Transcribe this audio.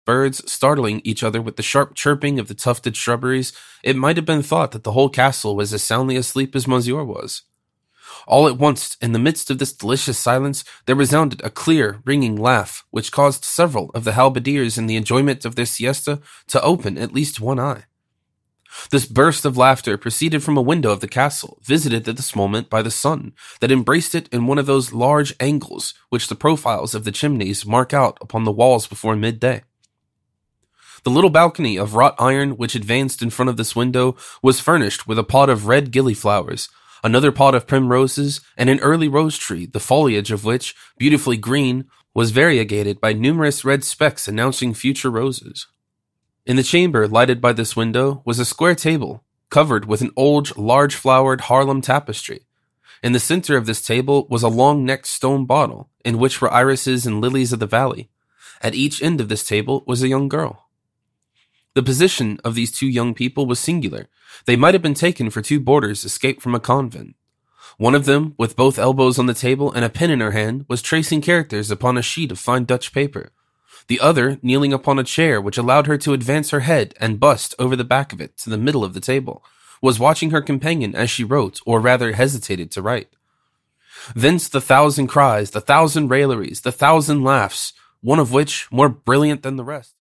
birds startling each other with the sharp chirping of the tufted shrubberies, it might have been thought that the whole castle was as soundly asleep as Monsieur was. All at once, in the midst of this delicious silence, there resounded a clear, ringing laugh, which caused several of the halberdiers in the enjoyment of their siesta to open at least one eye. This burst of laughter proceeded from a window of the castle, visited at this moment by the sun, that embraced it in one of those large angles which the profiles of the chimneys mark out upon the walls before midday. The little balcony of wrought iron which advanced in front of this window was furnished with a pot of red gillyflowers, another pot of primroses, and an early rose tree, the foliage of which, beautifully green, was variegated by numerous red specks announcing future roses. In the chamber lighted by this window was a square table, covered with an old, large-flowered Harlem tapestry. In the center of this table was a long-necked stone bottle, in which were irises and lilies of the valley. At each end of this table was a young girl. The position of these two young people was singular. They might have been taken for two boarders escaped from a convent. One of them, with both elbows on the table and a pen in her hand, was tracing characters upon a sheet of fine Dutch paper. The other, kneeling upon a chair which allowed her to advance her head and bust over the back of it to the middle of the table, was watching her companion as she wrote, or rather hesitated to write. Thence the thousand cries, the thousand railleries, the thousand laughs, one of which, more brilliant than the rest,